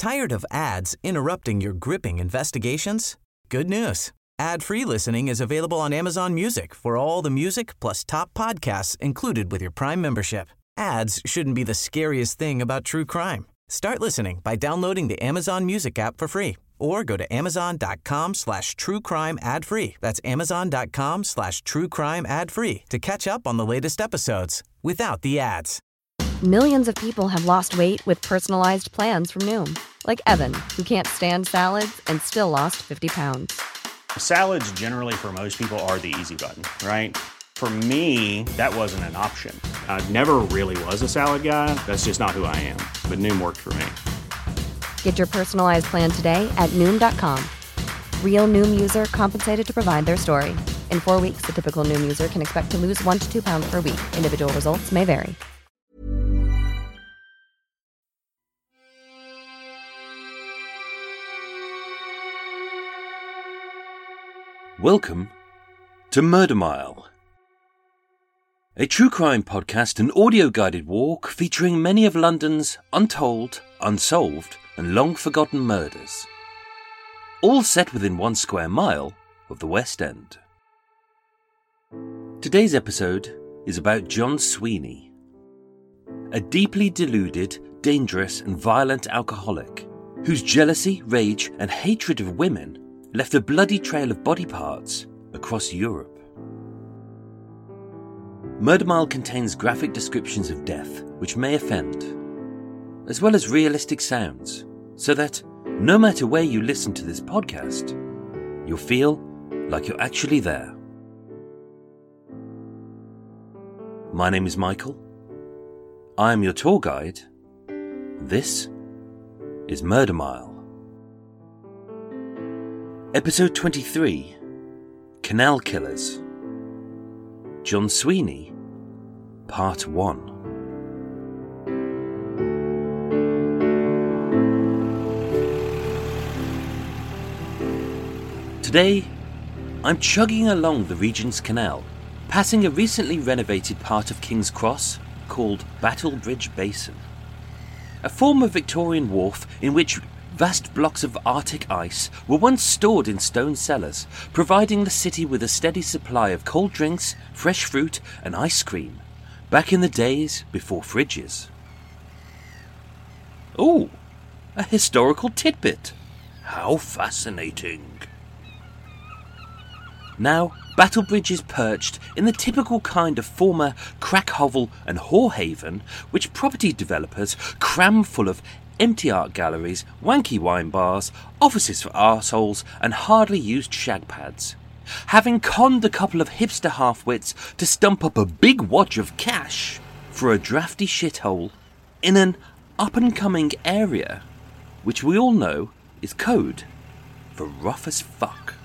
Tired of ads interrupting your gripping investigations? Good news. Ad-free listening is available on Amazon Music for all the music plus top podcasts included with your Prime membership. Ads shouldn't be the scariest thing about true crime. Start listening by downloading the Amazon Music app for free or go to amazon.com/truecrime ad-free. That's amazon.com/truecrime ad-free to catch up on the latest episodes without the ads. Millions of people have lost weight with personalized plans from Noom. Like Evan, who can't stand salads and still lost 50 pounds. Salads generally for most people are the easy button, right? For me, that wasn't an option. I never really was a salad guy. That's just not who I am. But Noom worked for me. Get your personalized plan today at Noom.com. Real Noom user compensated to provide their story. In 4 weeks, the typical Noom user can expect to lose 1 to 2 pounds per week. Individual results may vary. Welcome to Murder Mile, a true crime podcast and audio-guided walk featuring many of London's untold, unsolved and long-forgotten murders, all set within 1 square mile of the West End. Today's episode is about John Sweeney, a deeply deluded, dangerous and violent alcoholic whose jealousy, rage and hatred of women left a bloody trail of body parts across Europe. Murder Mile contains graphic descriptions of death which may offend, as well as realistic sounds, so that no matter where you listen to this podcast, you'll feel like you're actually there. My name is Michael. I am your tour guide. This is Murder Mile. Episode 23, Canal Killers, John Sweeney, Part 1. Today, I'm chugging along the Regent's Canal, passing a recently renovated part of King's Cross called Battlebridge Basin, a former Victorian wharf in which vast blocks of Arctic ice were once stored in stone cellars, providing the city with a steady supply of cold drinks, fresh fruit and ice cream, back in the days before fridges. Oh, a historical tidbit. How fascinating. Now, Battlebridge is perched in the typical kind of former crack hovel and whore haven which property developers cram full of empty art galleries, wanky wine bars, offices for arseholes and hardly used shag pads. Having conned a couple of hipster half-wits to stump up a big wad of cash for a drafty shithole in an up-and-coming area, which we all know is code for rough as fuck.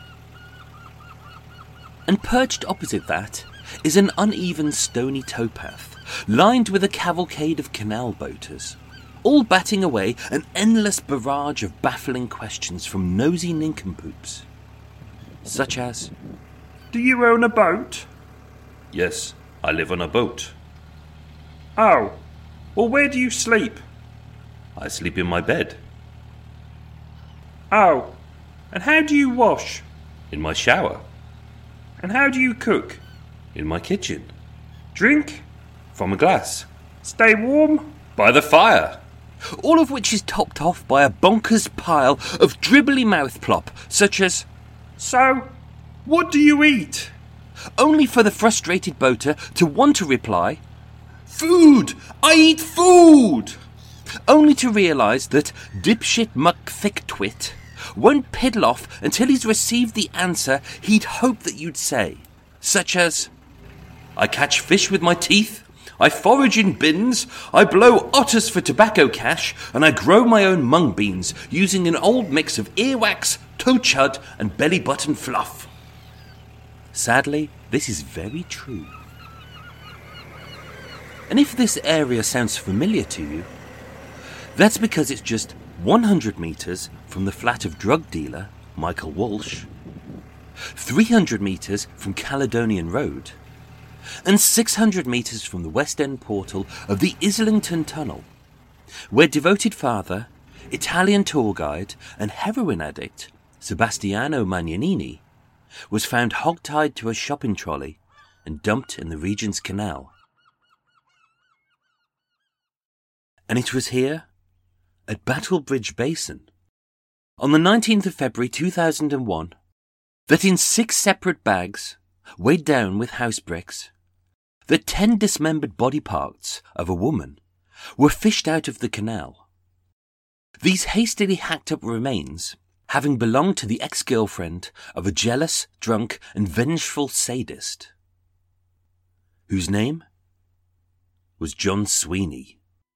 And perched opposite that is an uneven stony towpath, lined with a cavalcade of canal boaters, all batting away an endless barrage of baffling questions from nosy nincompoops, such as, "Do you own a boat?" "Yes, I live on a boat." "Oh, well, where do you sleep?" "I sleep in my bed." "Oh, and how do you wash?" "In my shower." "And how do you cook?" "In my kitchen." "Drink?" "From a glass." "Stay warm?" "By the fire." All of which is topped off by a bonkers pile of dribbly mouthplop, such as, "So, what do you eat?" Only for the frustrated boater to want to reply, "Food! I eat food!" Only to realise that dipshit muck thick twit won't piddle off until he's received the answer he'd hoped that you'd say, such as, "I catch fish with my teeth, I forage in bins, I blow otters for tobacco cash, and I grow my own mung beans using an old mix of earwax, toe chud, and belly button fluff." Sadly, this is very true. And if this area sounds familiar to you, that's because it's just 100 metres from the flat of drug dealer Michael Walsh, 300 metres from Caledonian Road, and 600 metres from the West End portal of the Islington Tunnel, where devoted father Italian tour guide and heroin addict Sebastiano Magnanini was found hog-tied to a shopping trolley and dumped in the Regent's Canal. And it was here, at Battlebridge Basin, on the 19th of February 2001, that in 6 separate bags, weighed down with house bricks, the 10 dismembered body parts of a woman were fished out of the canal. These hastily hacked up remains, having belonged to the ex-girlfriend of a jealous, drunk and vengeful sadist, whose name was John Sweeney.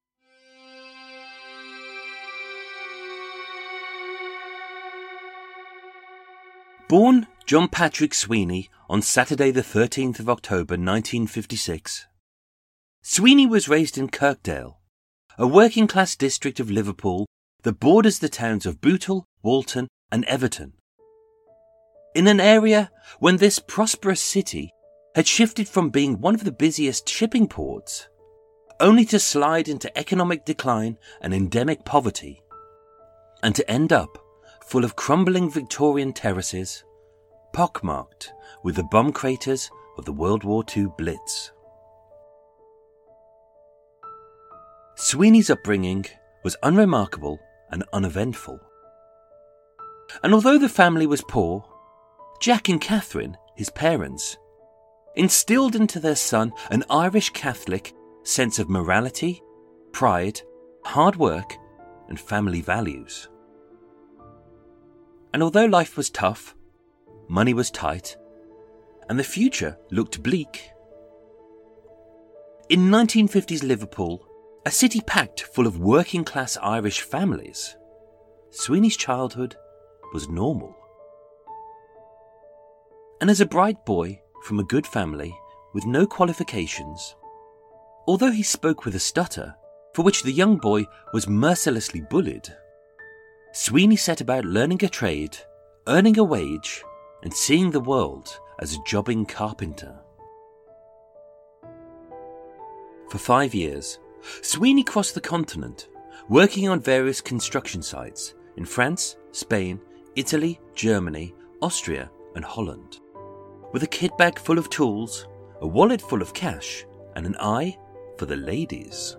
Born John Patrick Sweeney on Saturday the 13th of October 1956, Sweeney was raised in Kirkdale, a working-class district of Liverpool that borders the towns of Bootle, Walton and Everton. In an area when this prosperous city had shifted from being one of the busiest shipping ports, only to slide into economic decline and endemic poverty, and to end up full of crumbling Victorian terraces, pockmarked with the bomb craters of the World War II Blitz. Sweeney's upbringing was unremarkable and uneventful. And although the family was poor, Jack and Catherine, his parents, instilled into their son an Irish Catholic sense of morality, pride, hard work, and family values. And although life was tough, money was tight, and the future looked bleak, in 1950s Liverpool, a city packed full of working-class Irish families, Sweeney's childhood was normal. And as a bright boy from a good family with no qualifications, although he spoke with a stutter, for which the young boy was mercilessly bullied, Sweeney set about learning a trade, earning a wage, and seeing the world as a jobbing carpenter. For 5 years, Sweeney crossed the continent, working on various construction sites in France, Spain, Italy, Germany, Austria, and Holland, with a kit bag full of tools, a wallet full of cash, and an eye for the ladies.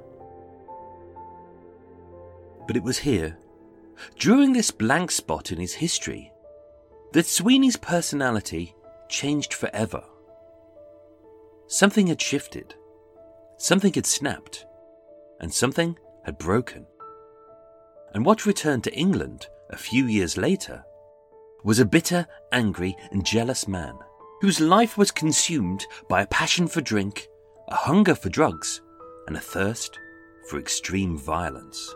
But it was here, during this blank spot in his history, that Sweeney's personality changed forever. Something had shifted, something had snapped, and something had broken. And what returned to England a few years later was a bitter, angry, and jealous man whose life was consumed by a passion for drink, a hunger for drugs, and a thirst for extreme violence.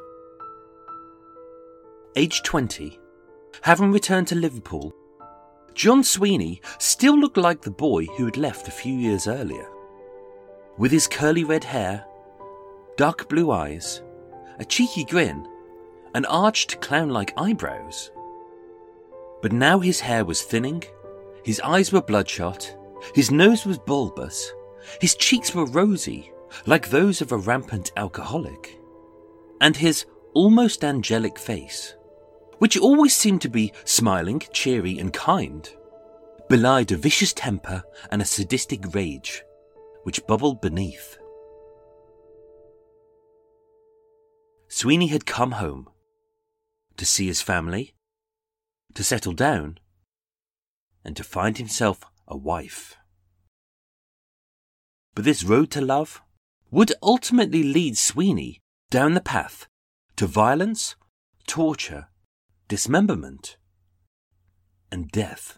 Aged 20, having returned to Liverpool, John Sweeney still looked like the boy who had left a few years earlier. With his curly red hair, dark blue eyes, a cheeky grin, and arched clown-like eyebrows. But now his hair was thinning, his eyes were bloodshot, his nose was bulbous, his cheeks were rosy, like those of a rampant alcoholic, and his almost angelic face, which always seemed to be smiling, cheery, and kind, belied a vicious temper and a sadistic rage, which bubbled beneath. Sweeney had come home to see his family, to settle down, and to find himself a wife. But this road to love would ultimately lead Sweeney down the path to violence, torture, dismemberment, and death.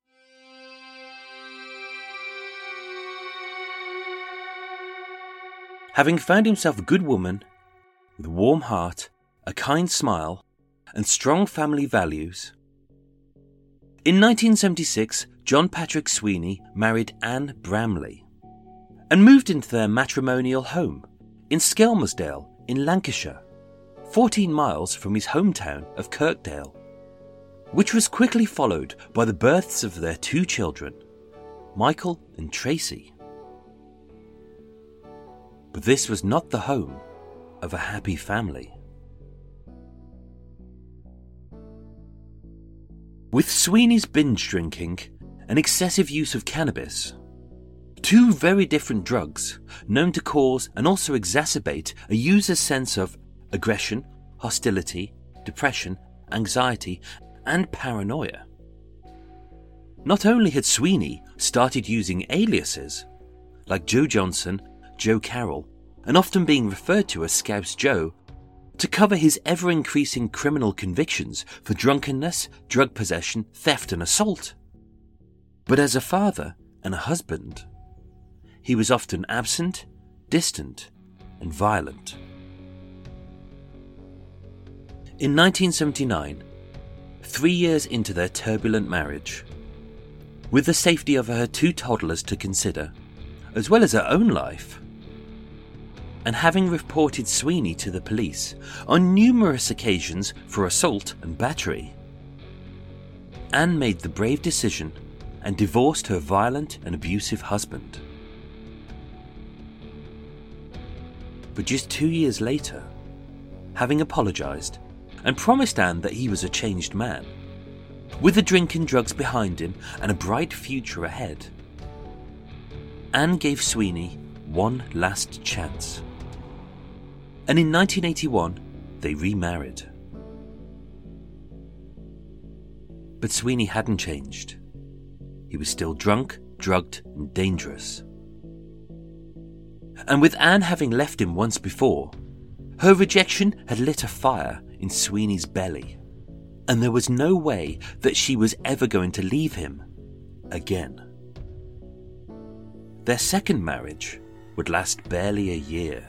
Having found himself a good woman with a warm heart, a kind smile, and strong family values, in 1976, John Patrick Sweeney married Anne Bramley and moved into their matrimonial home in Skelmersdale in Lancashire, 14 miles from his hometown of Kirkdale, which was quickly followed by the births of their 2 children, Michael and Tracy. But this was not the home of a happy family. With Sweeney's binge drinking and excessive use of cannabis, two very different drugs known to cause and also exacerbate a user's sense of aggression, hostility, depression, anxiety, and paranoia. Not only had Sweeney started using aliases like Joe Johnson, Joe Carroll, and often being referred to as Scouse Joe, to cover his ever-increasing criminal convictions for drunkenness, drug possession, theft and assault. But as a father and a husband, he was often absent, distant, and violent. In 1979, 3 years into their turbulent marriage, with the safety of her two toddlers to consider, as well as her own life, and having reported Sweeney to the police on numerous occasions for assault and battery, Anne made the brave decision and divorced her violent and abusive husband. But just 2 years later, having apologised and promised Anne that he was a changed man, with the drink and drugs behind him and a bright future ahead, Anne gave Sweeney one last chance. And in 1981, they remarried. But Sweeney hadn't changed. He was still drunk, drugged, and dangerous. And with Anne having left him once before, her rejection had lit a fire in Sweeney's belly, and there was no way that she was ever going to leave him again. Their second marriage would last barely a year.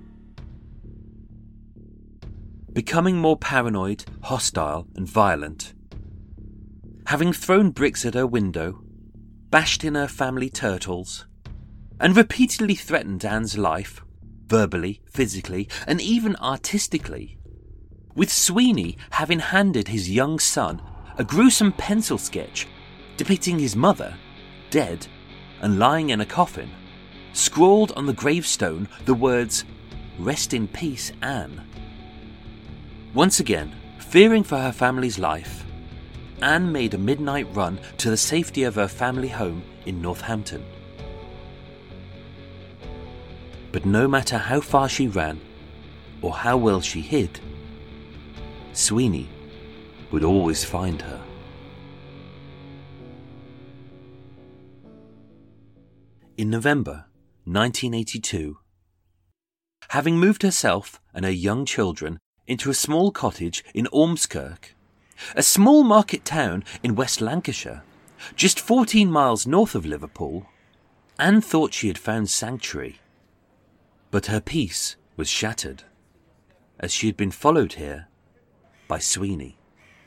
Becoming more paranoid, hostile, and violent, having thrown bricks at her window, bashed in her family turtles, and repeatedly threatened Anne's life, verbally, physically, and even artistically, with Sweeney having handed his young son a gruesome pencil sketch depicting his mother, dead and lying in a coffin, scrawled on the gravestone the words, "Rest in peace, Anne." Once again, fearing for her family's life, Anne made a midnight run to the safety of her family home in Northampton. But no matter how far she ran, or how well she hid, Sweeney would always find her. In November 1982, having moved herself and her young children into a small cottage in Ormskirk, a small market town in West Lancashire, just 14 miles north of Liverpool, Anne thought she had found sanctuary. But her peace was shattered, as she had been followed here by Sweeney.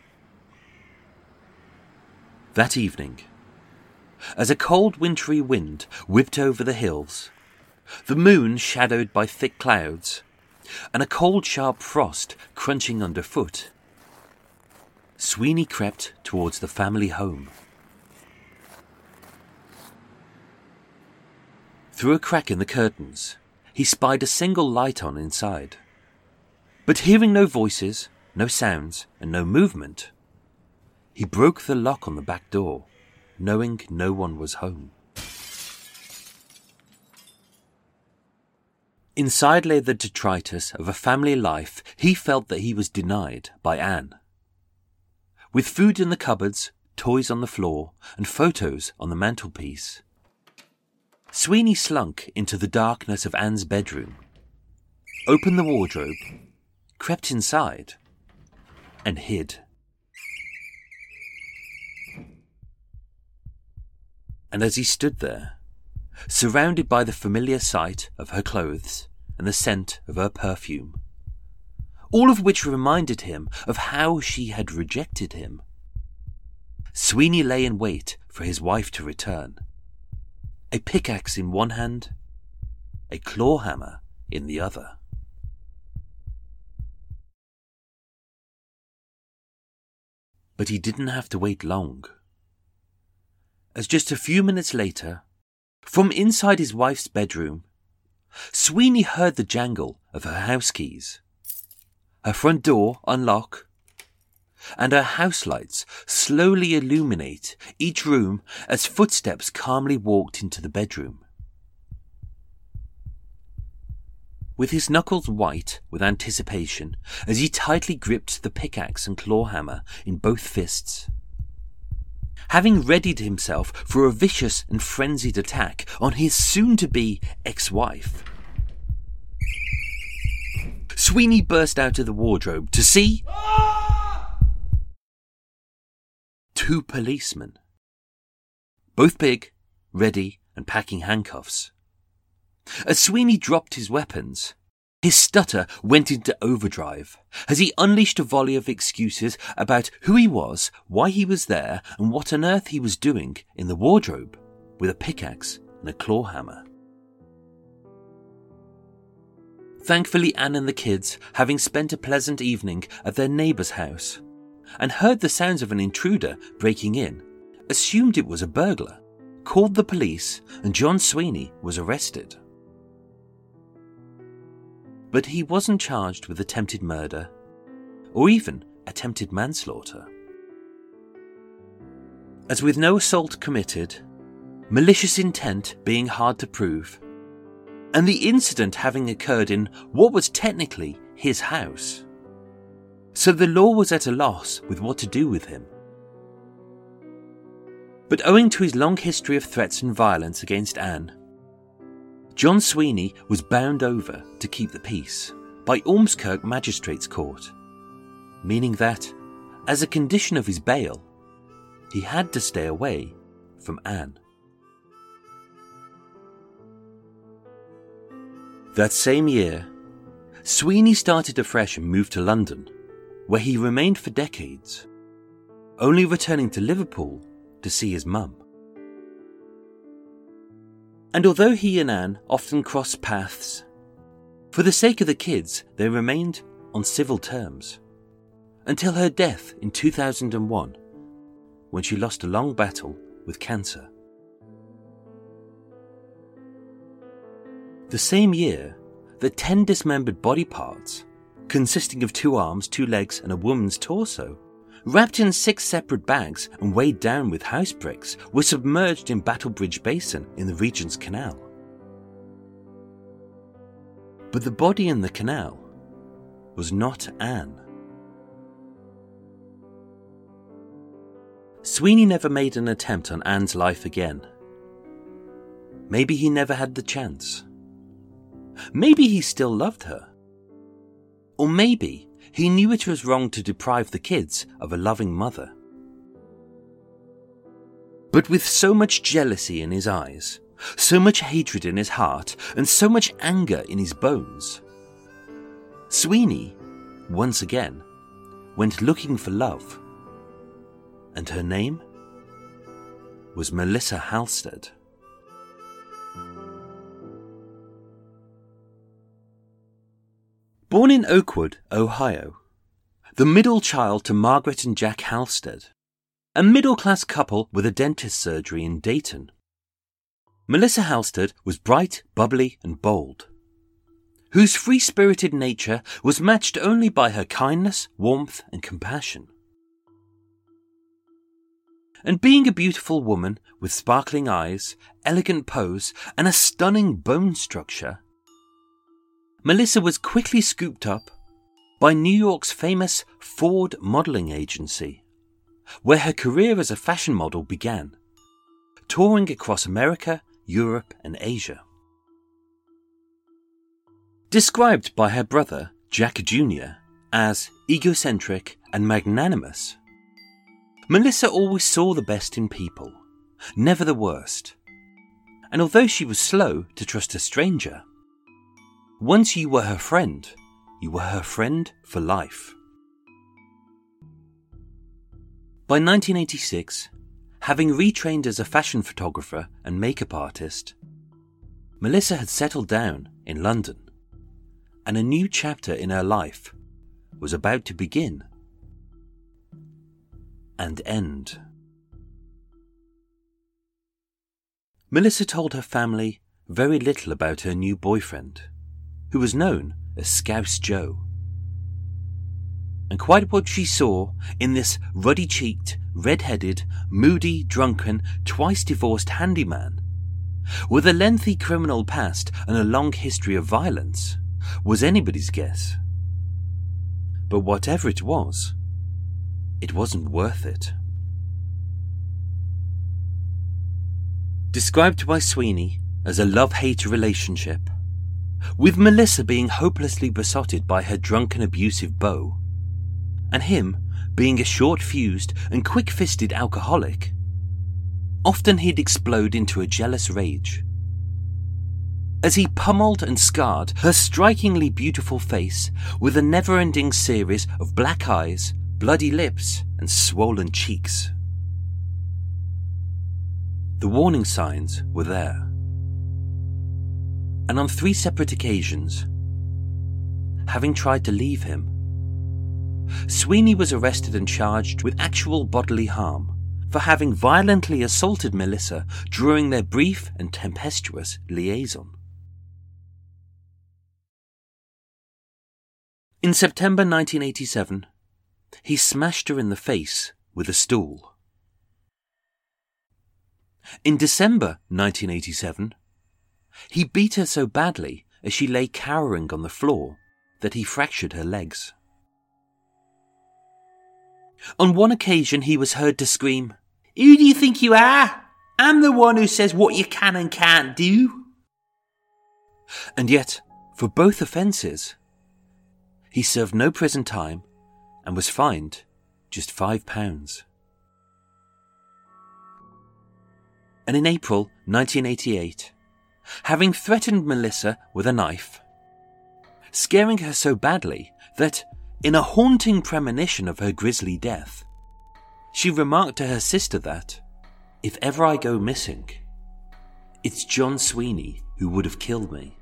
That evening, as a cold wintry wind whipped over the hills, the moon shadowed by thick clouds, and a cold sharp frost crunching underfoot, Sweeney crept towards the family home. Through a crack in the curtains, he spied a single light on inside. But hearing no voices, no sounds, and no movement, he broke the lock on the back door, knowing no one was home. Inside lay the detritus of a family life he felt that he was denied by Anne. With food in the cupboards, toys on the floor, and photos on the mantelpiece, Sweeney slunk into the darkness of Anne's bedroom, opened the wardrobe, crept inside, and hid. And as he stood there, surrounded by the familiar sight of her clothes and the scent of her perfume, all of which reminded him of how she had rejected him, Sweeney lay in wait for his wife to return, a pickaxe in one hand, a claw hammer in the other. But he didn't have to wait long, as just a few minutes later, from inside his wife's bedroom, Sweeney heard the jangle of her house keys, her front door unlock, and her house lights slowly illuminate each room as footsteps calmly walked into the bedroom. With his knuckles white with anticipation as he tightly gripped the pickaxe and claw hammer in both fists, having readied himself for a vicious and frenzied attack on his soon-to-be ex-wife, Sweeney burst out of the wardrobe to see two policemen, both big, ready, and packing handcuffs. As Sweeney dropped his weapons, his stutter went into overdrive as he unleashed a volley of excuses about who he was, why he was there, and what on earth he was doing in the wardrobe with a pickaxe and a claw hammer. Thankfully, Anne and the kids, having spent a pleasant evening at their neighbour's house and heard the sounds of an intruder breaking in, assumed it was a burglar, called the police, and John Sweeney was arrested. But he wasn't charged with attempted murder or even attempted manslaughter. As with no assault committed, malicious intent being hard to prove, and the incident having occurred in what was technically his house, so the law was at a loss with what to do with him. But owing to his long history of threats and violence against Anne, John Sweeney was bound over to keep the peace by Ormskirk Magistrates' Court, meaning that, as a condition of his bail, he had to stay away from Anne. That same year, Sweeney started afresh and moved to London, where he remained for decades, only returning to Liverpool to see his mum. And although he and Anne often crossed paths, for the sake of the kids they remained on civil terms, until her death in 2001, when she lost a long battle with cancer. The same year, the 10 dismembered body parts, consisting of 2 arms, 2 legs and a woman's torso, wrapped in 6 separate bags and weighed down with house bricks, were submerged in Battlebridge Basin in the Regent's Canal. But the body in the canal was not Anne. Sweeney never made an attempt on Anne's life again. Maybe he never had the chance. Maybe he still loved her. Or maybe he knew it was wrong to deprive the kids of a loving mother. But with so much jealousy in his eyes, so much hatred in his heart, and so much anger in his bones, Sweeney, once again, went looking for love. And her name was Melissa Halstead. Born in Oakwood, Ohio, the middle child to Margaret and Jack Halstead, a middle-class couple with a dentist surgery in Dayton, Melissa Halstead was bright, bubbly, and bold, whose free-spirited nature was matched only by her kindness, warmth, and compassion. And being a beautiful woman with sparkling eyes, elegant pose, and a stunning bone structure, Melissa was quickly scooped up by New York's famous Ford modeling agency, where her career as a fashion model began, touring across America, Europe, and Asia. Described by her brother, Jack Jr., as egocentric and magnanimous, Melissa always saw the best in people, never the worst. And although she was slow to trust a stranger, once you were her friend for life. By 1986, having retrained as a fashion photographer and makeup artist, Melissa had settled down in London, and a new chapter in her life was about to begin and end. Melissa told her family very little about her new boyfriend, who was known as Scouse Joe. And quite what she saw in this ruddy-cheeked, red-headed, moody, drunken, twice-divorced handyman, with a lengthy criminal past and a long history of violence, was anybody's guess. But whatever it wasn't worth it. Described by Sweeney as a love-hate relationship, with Melissa being hopelessly besotted by her drunken abusive beau, and him being a short-fused and quick-fisted alcoholic, often he'd explode into a jealous rage. As he pummeled and scarred her strikingly beautiful face with a never-ending series of black eyes, bloody lips, and swollen cheeks. The warning signs were there. And on 3 separate occasions, having tried to leave him, Sweeney was arrested and charged with actual bodily harm for having violently assaulted Melissa during their brief and tempestuous liaison. In September 1987, he smashed her in the face with a stool. In December 1987, he beat her so badly as she lay cowering on the floor that he fractured her legs. On one occasion he was heard to scream, "Who do you think you are? I'm the one who says what you can and can't do." And yet, for both offences, he served no prison time and was fined just £5. And in April 1988, having threatened Melissa with a knife, scaring her so badly that, in a haunting premonition of her grisly death, she remarked to her sister that, "If ever I go missing, it's John Sweeney who would have killed me."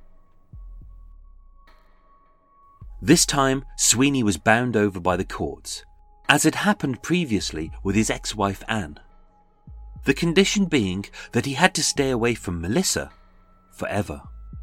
This time, Sweeney was bound over by the courts, as had happened previously with his ex-wife Anne, the condition being that he had to stay away from Melissa forever.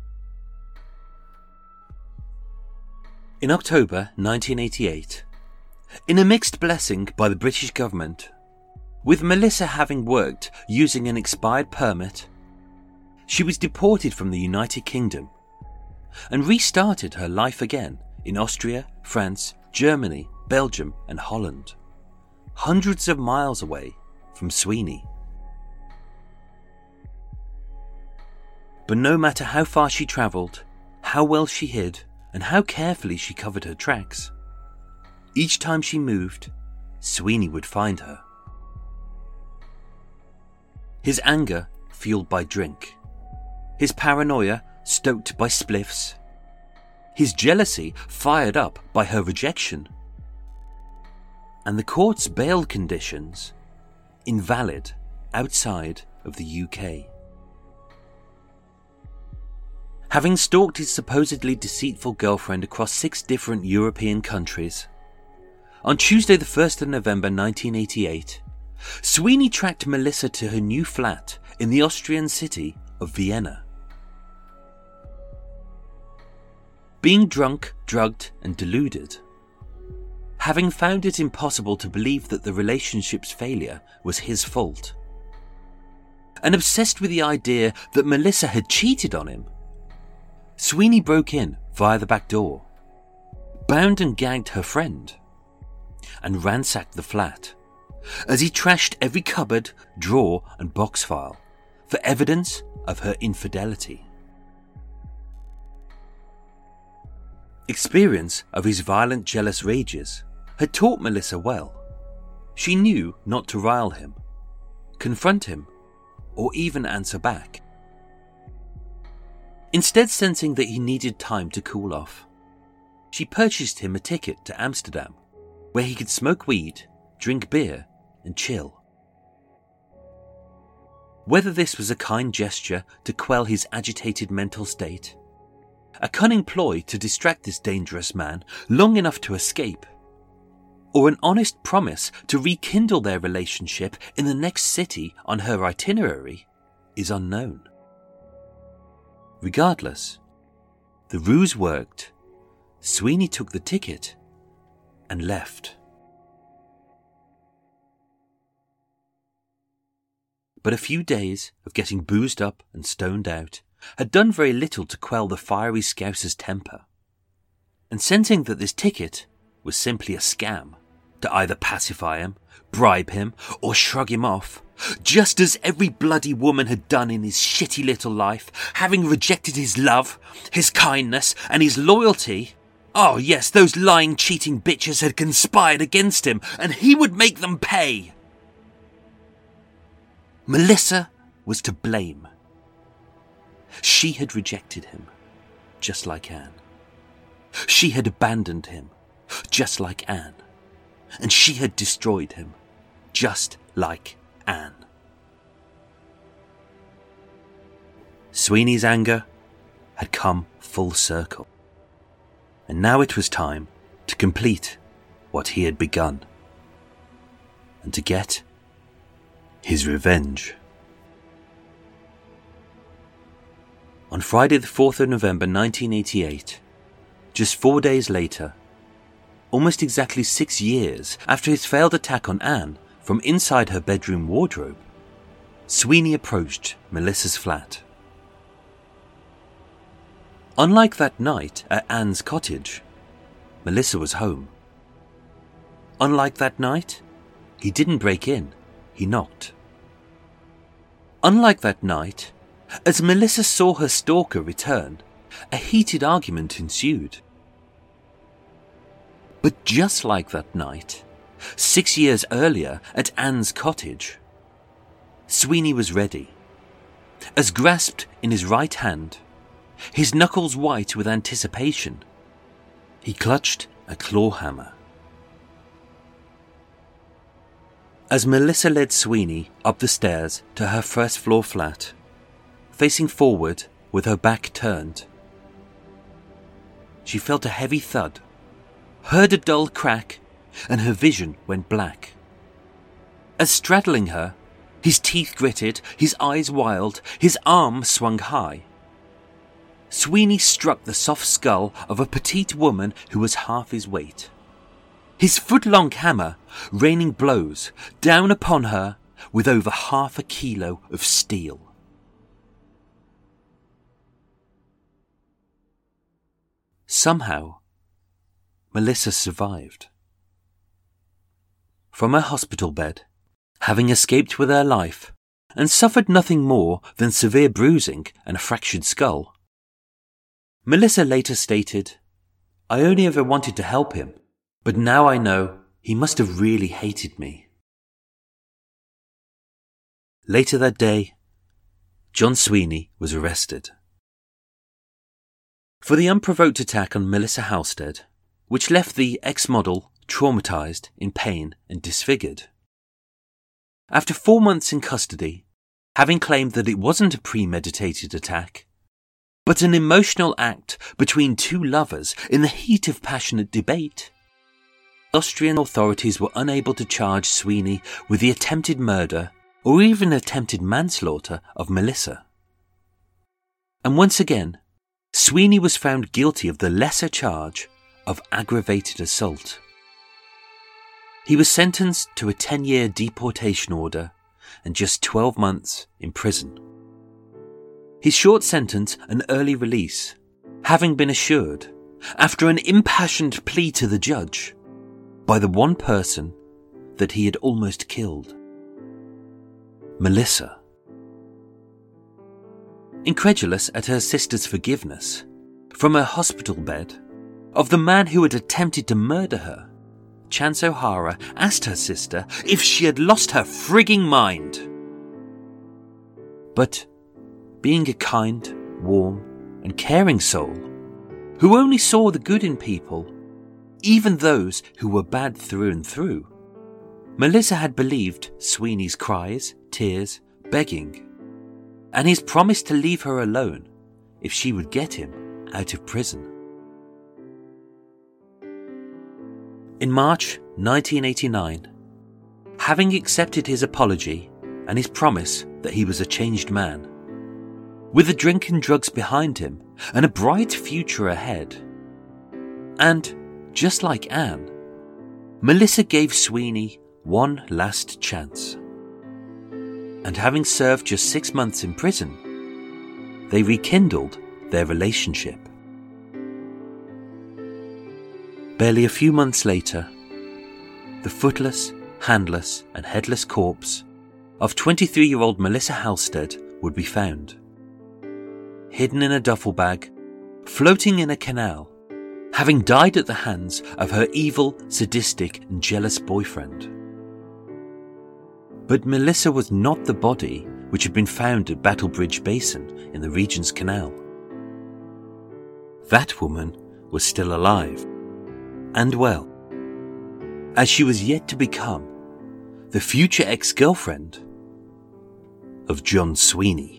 In October 1988, in a mixed blessing by the British government, with Melissa having worked using an expired permit, she was deported from the United Kingdom and restarted her life again in Austria, France, Germany, Belgium and Holland, hundreds of miles away from Sweeney. But no matter how far she travelled, how well she hid, and how carefully she covered her tracks, each time she moved, Sweeney would find her. His anger fueled by drink, his paranoia stoked by spliffs, his jealousy fired up by her rejection, and the court's bail conditions invalid outside of the UK. Having stalked his supposedly deceitful girlfriend across 6 different European countries, on Tuesday the 1st of November 1988, Sweeney tracked Melissa to her new flat in the Austrian city of Vienna. Being drunk, drugged and deluded, having found it impossible to believe that the relationship's failure was his fault, and obsessed with the idea that Melissa had cheated on him, Sweeney broke in via the back door, bound and gagged her friend, and ransacked the flat as he trashed every cupboard, drawer and box file for evidence of her infidelity. Experience of his violent, jealous rages had taught Melissa well. She knew not to rile him, confront him, or even answer back. Instead, sensing that he needed time to cool off, she purchased him a ticket to Amsterdam, where he could smoke weed, drink beer, and chill. Whether this was a kind gesture to quell his agitated mental state, a cunning ploy to distract this dangerous man long enough to escape, or an honest promise to rekindle their relationship in the next city on her itinerary, is unknown. Regardless, the ruse worked, Sweeney took the ticket, and left. But a few days of getting boozed up and stoned out had done very little to quell the fiery Scouser's temper. And sensing that this ticket was simply a scam to either pacify him, bribe him, or shrug him off, just as every bloody woman had done in his shitty little life, having rejected his love, his kindness, and his loyalty. Oh yes, those lying, cheating bitches had conspired against him, and he would make them pay. Melissa was to blame. She had rejected him, just like Anne. She had abandoned him, just like Anne. And she had destroyed him, just like Anne. Sweeney's anger had come full circle. And now it was time to complete what he had begun. And to get his revenge. On Friday the 4th of November 1988, just 4 days later, almost exactly 6 years after his failed attack on Anne from inside her bedroom wardrobe, Sweeney approached Melissa's flat. Unlike that night at Anne's cottage, Melissa was home. Unlike that night, he didn't break in, he knocked. Unlike that night, as Melissa saw her stalker return, a heated argument ensued. But just like that night, 6 years earlier at Anne's cottage, Sweeney was ready. As grasped in his right hand, his knuckles white with anticipation, he clutched a claw hammer. As Melissa led Sweeney up the stairs to her first floor flat, facing forward with her back turned, she felt a heavy thud, heard a dull crack, and her vision went black. As straddling her, his teeth gritted, his eyes wild, his arm swung high, Sweeney struck the soft skull of a petite woman who was half his weight. His foot-long hammer raining blows down upon her with over half a kilo of steel. Somehow, Melissa survived. From her hospital bed, having escaped with her life, and suffered nothing more than severe bruising and a fractured skull, Melissa later stated, "I only ever wanted to help him, but now I know he must have really hated me." Later that day, John Sweeney was arrested for the unprovoked attack on Melissa Halstead, which left the ex-model traumatized, in pain and disfigured. After 4 months in custody, having claimed that it wasn't a premeditated attack, but an emotional act between two lovers in the heat of passionate debate, Austrian authorities were unable to charge Sweeney with the attempted murder or even attempted manslaughter of Melissa. And once again, Sweeney was found guilty of the lesser charge of aggravated assault. He was sentenced to a 10-year deportation order and just 12 months in prison. His short sentence and early release, having been assured, after an impassioned plea to the judge, by the one person that he had almost killed, Melissa. Incredulous at her sister's forgiveness, from her hospital bed, of the man who had attempted to murder her, Chance O'Hara asked her sister if she had lost her frigging mind. But, being a kind, warm, and caring soul, who only saw the good in people, even those who were bad through and through, Melissa had believed Sweeney's cries, tears, begging, and his promise to leave her alone if she would get him out of prison. In March 1989, having accepted his apology and his promise that he was a changed man, with the drink and drugs behind him and a bright future ahead, and, just like Anne, Melissa gave Sweeney one last chance. And having served just 6 months in prison, they rekindled their relationship. Barely a few months later, the footless, handless and headless corpse of 23-year-old Melissa Halstead would be found, hidden in a duffel bag, floating in a canal, having died at the hands of her evil, sadistic and jealous boyfriend. But Melissa was not the body which had been found at Battlebridge Basin in the Regent's Canal. That woman was still alive and well, as she was yet to become the future ex-girlfriend of John Sweeney.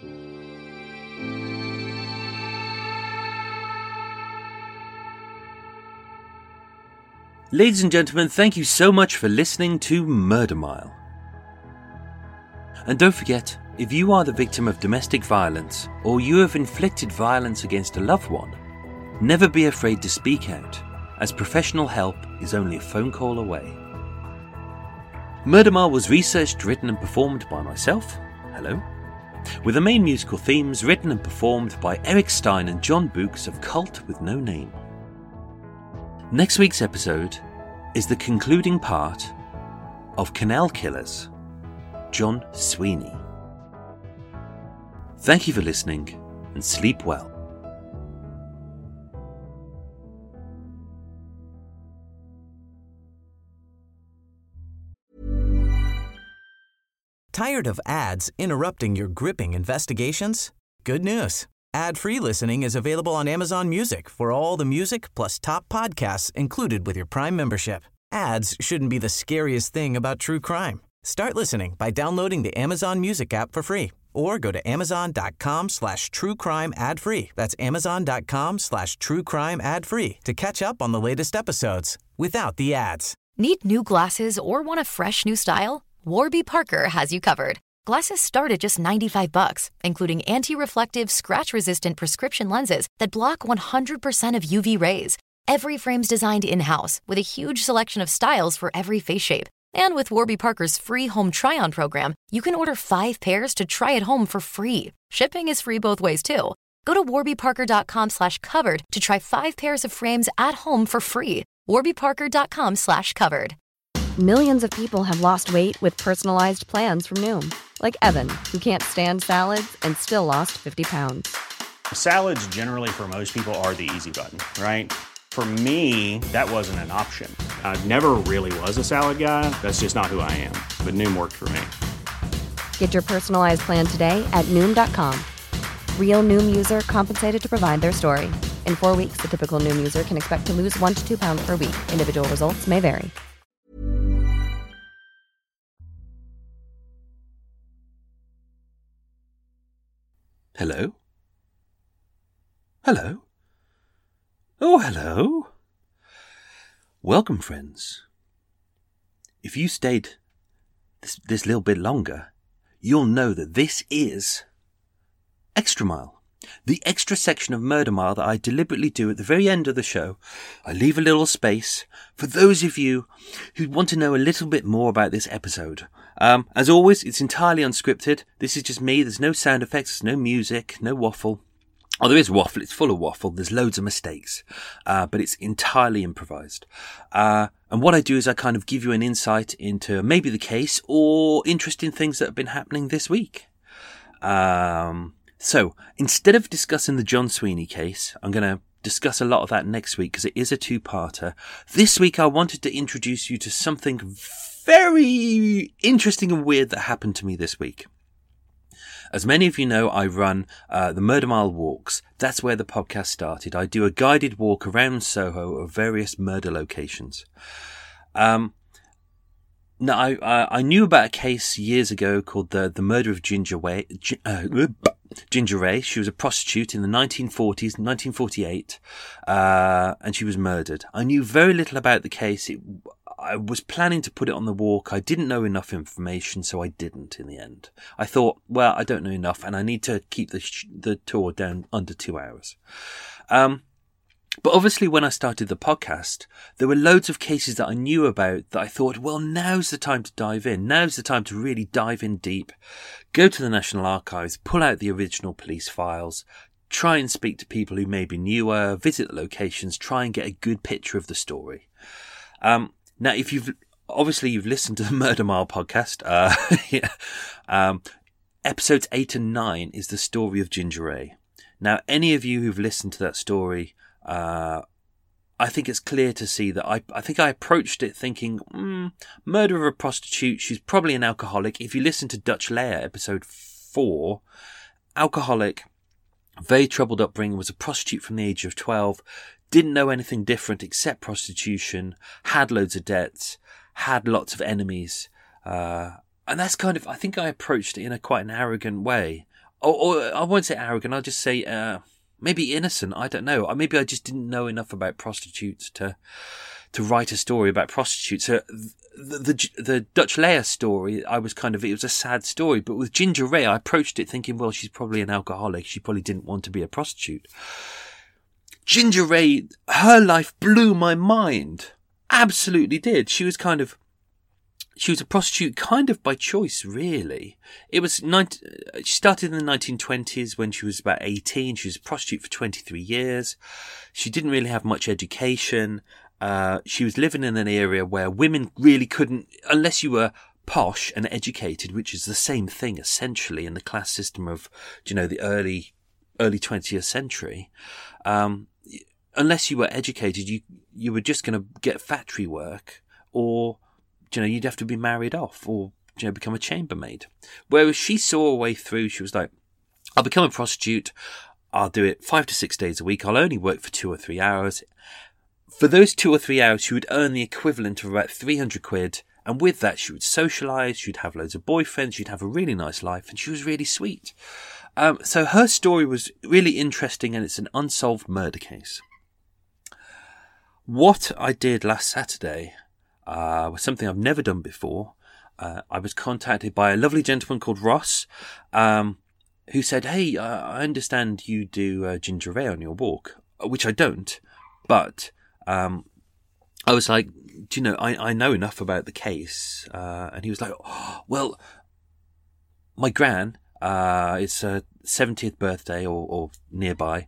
Ladies and gentlemen, thank you so much for listening to Murder Mile. And don't forget, if you are the victim of domestic violence or you have inflicted violence against a loved one, never be afraid to speak out, as professional help is only a phone call away. Murder Mile was researched, written and performed by myself, hello, with the main musical themes written and performed by Eric Stein and John Books of Cult with No Name. Next week's episode is the concluding part of Canal Killers, John Sweeney. Thank you for listening and sleep well. Tired of ads interrupting your gripping investigations? Good news. Ad-free listening is available on Amazon Music for all the music plus top podcasts included with your Prime membership. Ads shouldn't be the scariest thing about true crime. Start listening by downloading the Amazon Music app for free or go to amazon.com/truecrime ad-free. That's amazon.com/truecrime ad-free to catch up on the latest episodes without the ads. Need new glasses or want a fresh new style? Warby Parker has you covered. Glasses start at just $95, including anti-reflective, scratch-resistant prescription lenses that block 100% of UV rays. Every frame's designed in-house with a huge selection of styles for every face shape. And with Warby Parker's free home try-on program, you can order 5 pairs to try at home for free. Shipping is free both ways, too. Go to warbyparker.com/covered to try 5 pairs of frames at home for free. warbyparker.com/covered. Millions of people have lost weight with personalized plans from Noom. Like Evan, who can't stand salads and still lost 50 pounds. Salads generally for most people are the easy button, right? For me, that wasn't an option. I never really was a salad guy. That's just not who I am. But Noom worked for me. Get your personalized plan today at Noom.com. Real Noom user compensated to provide their story. In 4 weeks, the typical Noom user can expect to lose 1 to 2 pounds per week. Individual results may vary. Hello? Hello? Oh, hello. Welcome, friends. If you stayed this little bit longer, you'll know that this is Extra Mile, the extra section of Murder Mile that I deliberately do at the very end of the show. I leave a little space for those of you who want to know a little bit more about this episode. As always, it's entirely unscripted. This is just me. There's no sound effects, there's no music, no waffle. Oh, there is waffle. It's full of waffle. There's loads of mistakes. But it's entirely improvised. And what I do is I kind of give you an insight into maybe the case or interesting things that have been happening this week. So instead of discussing the John Sweeney case, I'm going to discuss a lot of that next week because it is a 2-parter. This week I wanted to introduce you to something very interesting and weird that happened to me this week. As many of you know, I run the Murder Mile walks. That's where the podcast started. I do a guided walk around Soho of various murder locations. Now, I knew about a case years ago called the murder of Ginger Ray. She was a prostitute in the 1940s, 1948, and she was murdered. I knew very little about the case. I was planning to put it on the walk. I didn't know enough information, so I didn't in the end. I thought, well, I don't know enough, and I need to keep the tour down under 2 hours. But obviously when I started the podcast, there were loads of cases that I knew about that I thought, well, now's the time to dive in. Now's the time to really dive in deep. Go to the National Archives, pull out the original police files, try and speak to people who may be newer, visit the locations, try and get a good picture of the story. Now, if you've listened to the Murder Mile podcast, episodes 8 and 9 is the story of Ginger Ray. Now, any of you who've listened to that story, I think it's clear to see that I think I approached it thinking, murder of a prostitute, she's probably an alcoholic. If you listen to Dutch Leia, episode 4, alcoholic, very troubled upbringing, was a prostitute from the age of 12, didn't know anything different except prostitution, had loads of debts, had lots of enemies. And that's kind of, I think I approached it in quite an arrogant way. Or I won't say arrogant, I'll just say maybe innocent, I don't know. Maybe I just didn't know enough about prostitutes to write a story about prostitutes. So the Dutch Leia story, it was a sad story. But with Ginger Ray, I approached it thinking, well, she's probably an alcoholic. She probably didn't want to be a prostitute. Ginger Ray, her life blew my mind. Absolutely did. She was a prostitute kind of by choice, really. She started in the 1920s when she was about 18. She was a prostitute for 23 years. She didn't really have much education. She was living in an area where women really couldn't, unless you were posh and educated, which is the same thing essentially in the class system of, the early 20th century. Unless you were educated, you were just going to get factory work, or you'd have to be married off, or become a chambermaid. Whereas she saw a way through. She was like, I'll become a prostitute. I'll do it 5 to 6 days a week. I'll only work for 2 or 3 hours. For those 2 or 3 hours, she would earn the equivalent of about 300 quid. And with that, she would socialise. She'd have loads of boyfriends. She'd have a really nice life. And she was really sweet. So her story was really interesting, and it's an unsolved murder case. What I did last Saturday was something I've never done before. I was contacted by a lovely gentleman called Ross, who said, hey, I understand you do Ginger Ray on your walk, which I don't, but I was like, I know enough about the case. And he was like, oh, well, my gran, it's her 70th birthday or nearby.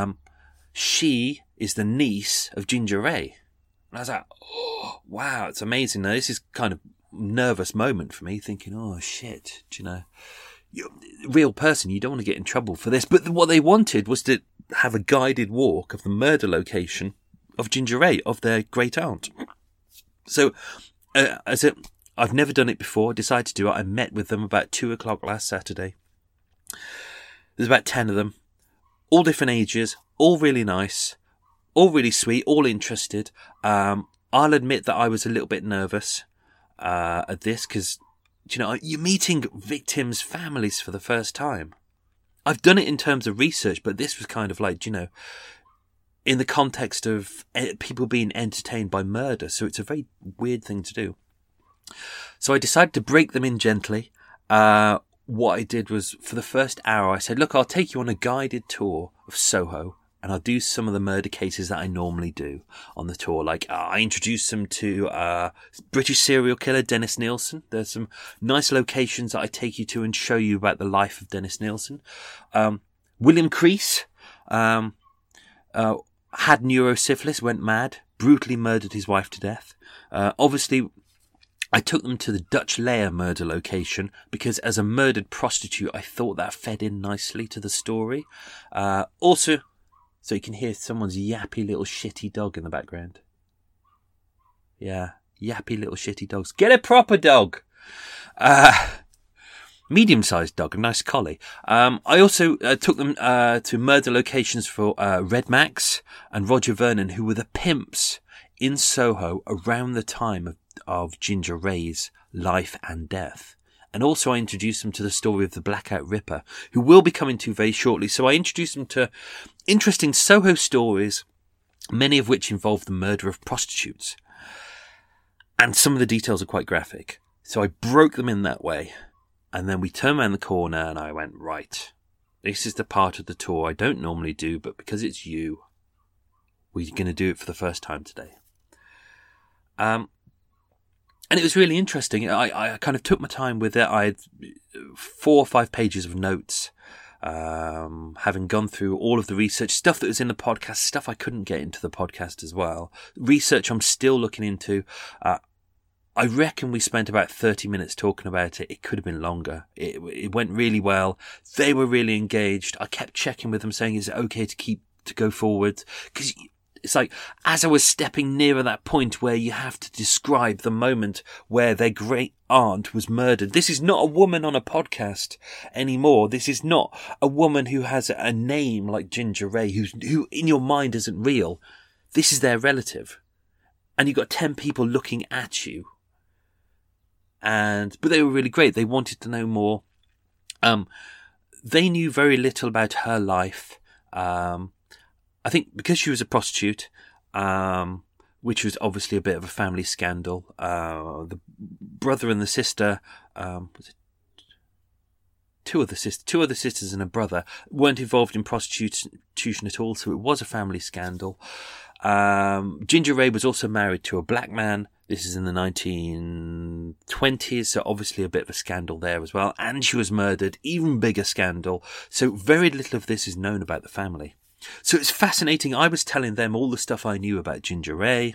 She is the niece of Ginger Ray. And I was like, oh, wow, it's amazing. Now, this is kind of nervous moment for me, thinking, oh, shit, you're a real person, you don't want to get in trouble for this. But what they wanted was to have a guided walk of the murder location of Ginger Ray, of their great aunt. So, I've never done it before, decided to do it. I met with them about 2:00 last Saturday. There's about 10 of them, all different ages, all really nice, all really sweet, all interested. I'll admit that I was a little bit nervous at this because, you're meeting victims' families for the first time. I've done it in terms of research, but this was kind of like, in the context of people being entertained by murder. So it's a very weird thing to do. So I decided to break them in gently. What I did was, for the first hour, I said, look, I'll take you on a guided tour of Soho, and I'll do some of the murder cases that I normally do on the tour. Like, I introduced them to British serial killer Dennis Nilsen. There's some nice locations that I take you to and show you about the life of Dennis Nilsen. William Crease had neurosyphilis, went mad, brutally murdered his wife to death. Obviously, I took them to the Dutch Leia murder location because as a murdered prostitute, I thought that fed in nicely to the story. Also, so you can hear someone's yappy little shitty dog in the background. Yeah, yappy little shitty dogs. Get a proper dog! Medium-sized dog, a nice collie. I also took them to murder locations for Red Max and Roger Vernon, who were the pimps in Soho around the time of Ginger Ray's life and death. And also I introduced them to the story of the Blackout Ripper, who we'll be coming to very shortly. So I introduced them to interesting Soho stories, many of which involve the murder of prostitutes. And some of the details are quite graphic. So I broke them in that way. And then we turned around the corner and I went, right, this is the part of the tour I don't normally do, but because it's you, were you going to do it for the first time today? And it was really interesting. I kind of took my time with it. I had 4 or 5 pages of notes, having gone through all of the research, stuff that was in the podcast, stuff I couldn't get into the podcast as well. Research I'm still looking into. I reckon we spent about 30 minutes talking about it. It could have been longer. It went really well. They were really engaged. I kept checking with them saying, is it okay to go forward? Because it's like, as I was stepping nearer that point where you have to describe the moment where their great aunt was murdered. This is not a woman on a podcast anymore. This is not a woman who has a name like Ginger Ray, who in your mind isn't real. This is their relative. And you've got 10 people looking at you. But they were really great. They wanted to know more. They knew very little about her life. I think because she was a prostitute, which was obviously a bit of a family scandal. The brother and the sister, two other sisters and a brother weren't involved in prostitution at all, so it was a family scandal. Ginger Ray was also married to a black man. This is in the 1920s, so obviously a bit of a scandal there as well. And she was murdered, even bigger scandal. So very little of this is known about the family. So it's fascinating. I was telling them all the stuff I knew about Ginger Ray,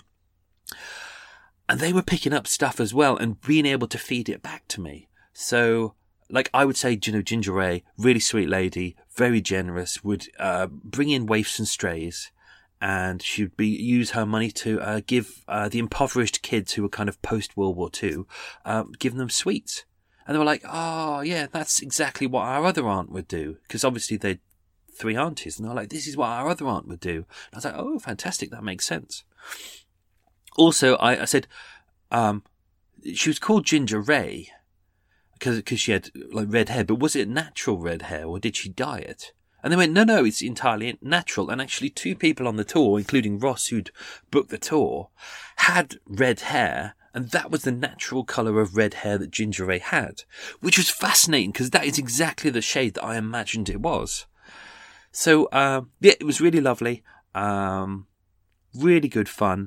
and they were picking up stuff as well and being able to feed it back to me. So, like I would say, Ginger Ray, really sweet lady, very generous, would bring in waifs and strays. And she would use her money to give the impoverished kids who were kind of post-World War II, giving them sweets. And they were like, oh, yeah, that's exactly what our other aunt would do. Because obviously they'd 3 aunties. And they were like, this is what our other aunt would do. And I was like, oh, fantastic, that makes sense. Also, I said, she was called Ginger Ray because she had like red hair. But was it natural red hair or did she dye it? And they went, no, it's entirely natural. And actually 2 people on the tour, including Ross, who'd booked the tour, had red hair. And that was the natural colour of red hair that Ginger Ray had, which was fascinating because that is exactly the shade that I imagined it was. So, yeah, it was really lovely. Really good fun.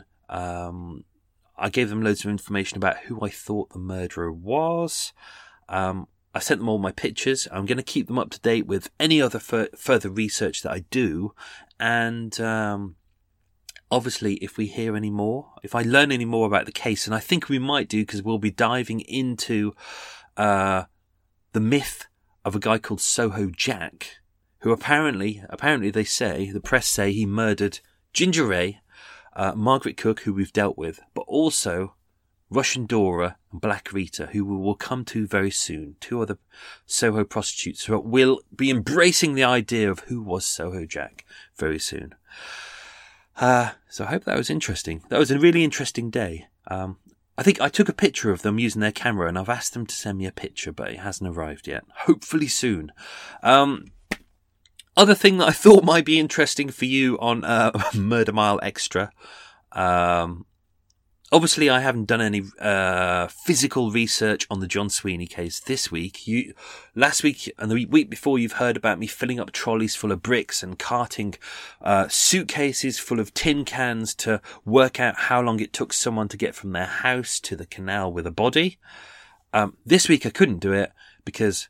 I gave them loads of information about who I thought the murderer was. I sent them all my pictures. I'm going to keep them up to date with any other further research that I do. And obviously, if we hear any more, if I learn any more about the case, and I think we might do because we'll be diving into the myth of a guy called Soho Jack, who apparently they say, the press say, he murdered Ginger Ray, Margaret Cook, who we've dealt with, but also Russian Dora and Black Rita, who we will come to very soon. 2 other Soho prostitutes who will be embracing the idea of who was Soho Jack very soon. So I hope that was interesting. That was a really interesting day. I think I took a picture of them using their camera, and I've asked them to send me a picture, but it hasn't arrived yet. Hopefully soon. Other thing that I thought might be interesting for you on Murder Mile Extra. Obviously, I haven't done any physical research on the John Sweeney case this week. Last week and the week before, you've heard about me filling up trolleys full of bricks and carting suitcases full of tin cans to work out how long it took someone to get from their house to the canal with a body. This week, I couldn't do it because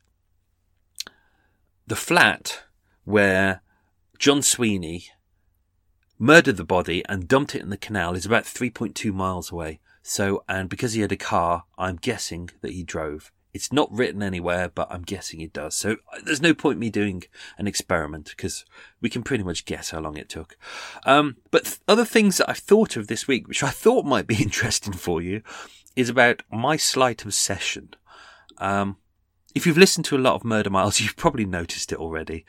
the flat where John Sweeney murdered the body and dumped it in the canal is about 3.2 miles away. So, and because he had a car, I'm guessing that he drove. It's not written anywhere, but I'm guessing he does. So there's no point me doing an experiment because we can pretty much guess how long it took. But other things that I've thought of this week, which I thought might be interesting for you, is about my slight obsession. If you've listened to a lot of Murder Miles, you've probably noticed it already.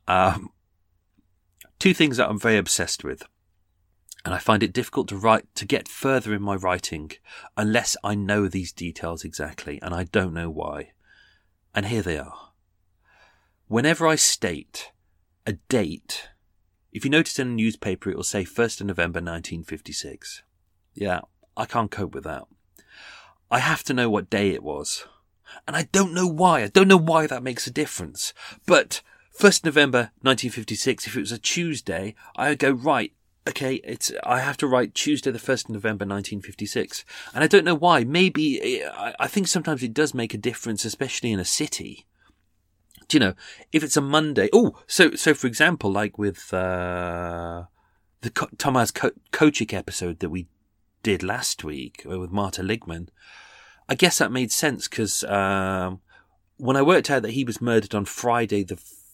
2 things that I'm very obsessed with, and I find it difficult to get further in my writing unless I know these details exactly, and I don't know why. And here they are. Whenever I state a date, if you notice in a newspaper, it will say 1st of November 1956. Yeah, I can't cope with that. I have to know what day it was. And I don't know why. I don't know why that makes a difference. But 1st November 1956, if it was a Tuesday, I would go, right, Okay, I have to write Tuesday the 1st of November 1956. And I don't know why. Maybe, I think sometimes it does make a difference, especially in a city. Do you know, if it's a Monday... Oh, so for example, like with the Thomas Kochik episode that we did last week with Marta Ligman, I guess that made sense because when I worked out that he was murdered on Friday,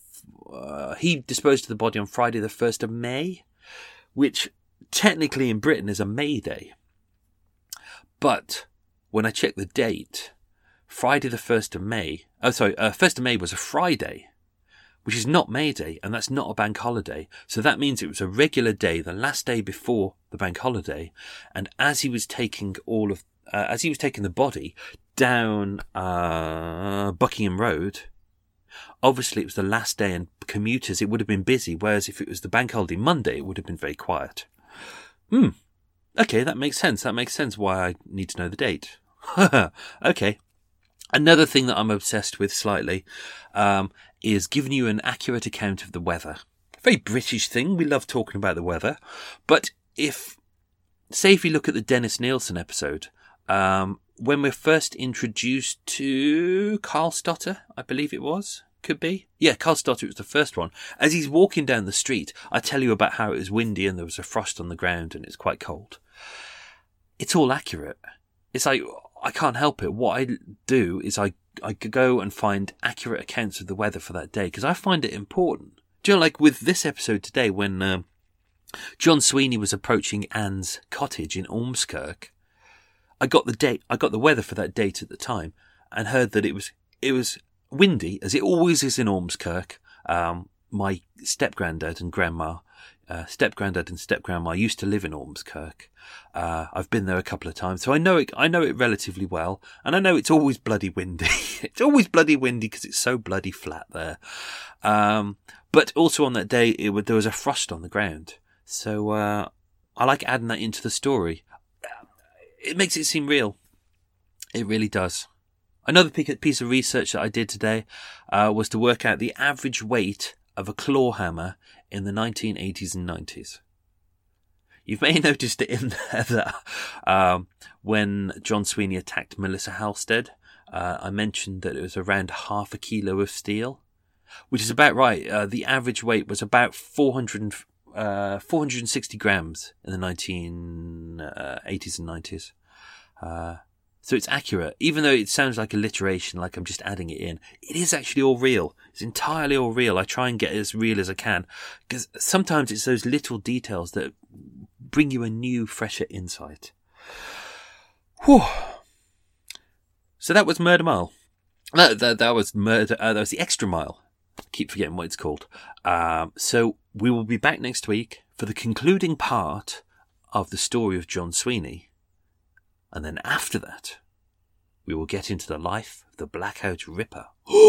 he disposed of the body on Friday the 1st of May, which technically in Britain is a May Day. But when I checked the date, Friday the 1st of May... 1st of May was a Friday, which is not May Day, and that's not a bank holiday. So that means it was a regular day, the last day before the bank holiday. And as he was taking the body down Buckingham Road, obviously it was the last day, and commuters, it would have been busy. Whereas if it was the bank holiday Monday, it would have been very quiet. Okay, that makes sense. That makes sense why I need to know the date. Okay. Another thing that I'm obsessed with slightly is giving you an accurate account of the weather. Very British thing. We love talking about the weather. But if you look at the Dennis Nielsen episode, when we're first introduced to Carl Stotter, I believe it was, could be. Yeah, Carl Stotter was the first one. As he's walking down the street, I tell you about how it was windy and there was a frost on the ground and it's quite cold. It's all accurate. It's like... I can't help it. What I do is I go and find accurate accounts of the weather for that day because I find it important. Do you know, like with this episode today when John Sweeney was approaching Anne's cottage in Ormskirk, I got the weather for that date at the time and heard that it was windy, as it always is in Ormskirk. My step-granddad and step-grandma used to live in Ormskirk. I've been there a couple of times, so I know it relatively well, and I know it's always bloody windy. It's always bloody windy because it's so bloody flat there. But also on that day, there was a frost on the ground, so I like adding that into the story. It makes it seem real. It really does. Another piece of research that I did today was to work out the average weight of a claw hammer in the 1980s and 90s. You may have noticed it in there that when John Sweeney attacked Melissa Halstead, I mentioned that it was around half a kilo of steel, which is about right. The average weight was about 460 grams in the 1980s and 90s. So it's accurate, even though it sounds like alliteration, like I'm just adding it in. It is actually all real. It's entirely all real. I try and get as real as I can, because sometimes it's those little details that bring you a new, fresher insight. Whew. So that was Murder Mile. That was Murder. That was the Extra Mile. I keep forgetting what it's called. So we will be back next week for the concluding part of the story of John Sweeney. And then after that, we will get into the life of the Blackout Ripper.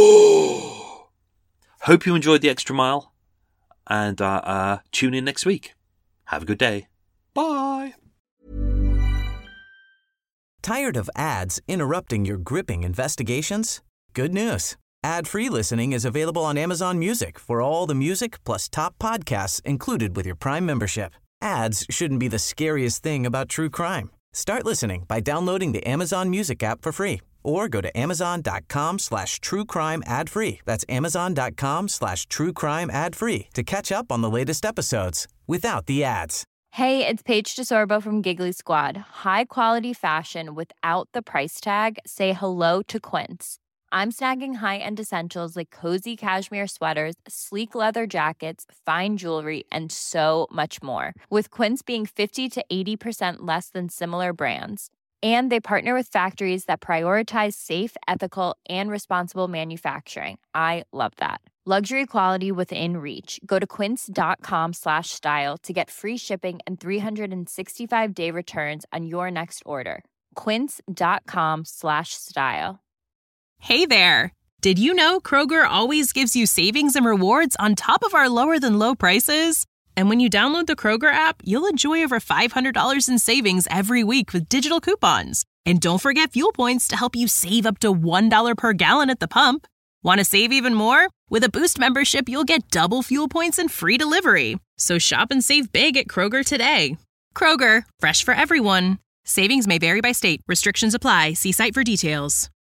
Hope you enjoyed the Extra Mile, and tune in next week. Have a good day. Bye. Tired of ads interrupting your gripping investigations? Good news. Ad-free listening is available on Amazon Music for all the music plus top podcasts included with your Prime membership. Ads shouldn't be the scariest thing about true crime. Start listening by downloading the Amazon Music app for free or go to amazon.com/truecrime ad-free. That's amazon.com/truecrime ad-free to catch up on the latest episodes without the ads. Hey, it's Paige DeSorbo from Giggly Squad. High quality fashion without the price tag. Say hello to Quince. I'm snagging high-end essentials like cozy cashmere sweaters, sleek leather jackets, fine jewelry, and so much more. With Quince being 50 to 80% less than similar brands. And they partner with factories that prioritize safe, ethical, and responsible manufacturing. I love that. Luxury quality within reach. Go to quince.com/style to get free shipping and 365-day returns on your next order. Quince.com/style. Hey there! Did you know Kroger always gives you savings and rewards on top of our lower-than-low prices? And when you download the Kroger app, you'll enjoy over $500 in savings every week with digital coupons. And don't forget fuel points to help you save up to $1 per gallon at the pump. Want to save even more? With a Boost membership, you'll get double fuel points and free delivery. So shop and save big at Kroger today. Kroger, fresh for everyone. Savings may vary by state. Restrictions apply. See site for details.